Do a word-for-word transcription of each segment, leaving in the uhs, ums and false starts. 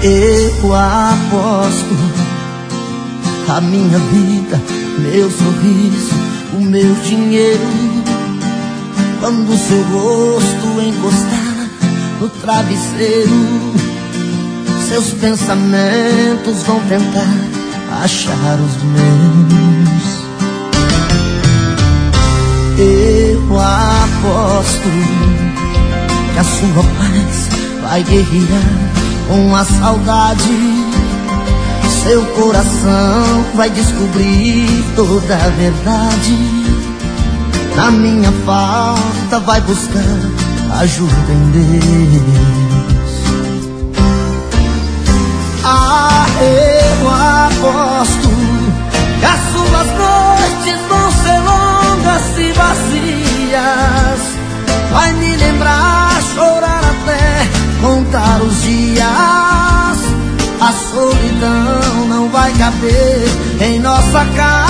Eu aposto a minha vida, meu sorriso, o meu dinheiro, quando o seu rosto encostar no travesseiro, seus pensamentos vão tentar achar os meus. Eu aposto que a sua paz vai guerrear com a saudade. Seu coração vai descobrir toda a verdade. Na minha falta vai buscar ajuda em Deus. Ah, eu aposto que as suas noites vão ser longas e vazias. Vai me lembrar, chorar até contar os dias. A solidão não vai caber em nossa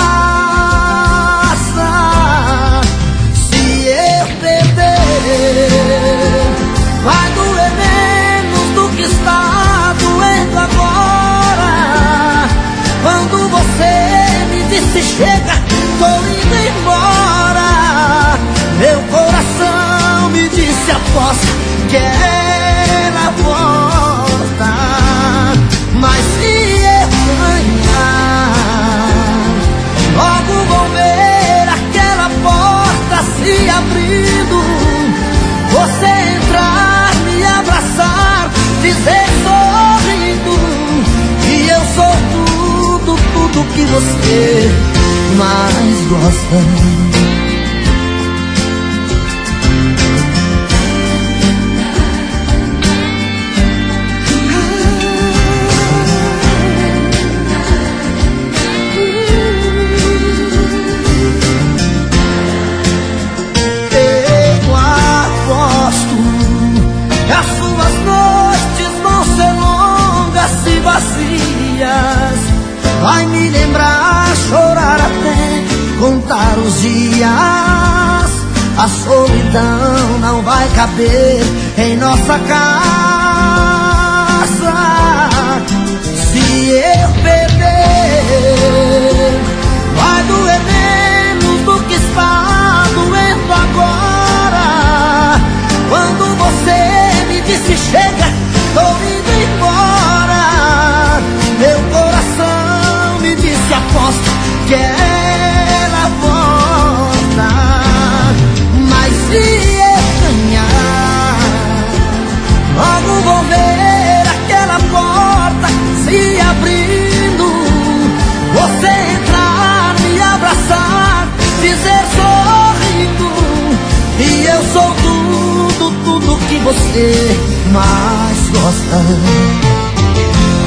casa. Se eu perder, vai doer menos do que está doendo agora. Quando você me disse chega, tô indo embora, meu coração me disse aposta que ela volta. Mas se eu ganhar, logo vou ver aquela porta se abrindo, você entrar, me abraçar, dizer sorrindo que eu sou tudo, tudo que você mais gosta. Vai me lembrar, chorar até contar os dias. A solidão não vai caber em nossa casa. Se eu perder, vai doer menos do que está doendo agora. Quando você me disse chega, tô indo embora, meu coração me disse aposta que ela volta. Mas se eu ganhar, logo vou ver aquela porta se abrindo, você entrar, me abraçar, dizer sorrindo que eu sou tudo, tudo que você mais gosta.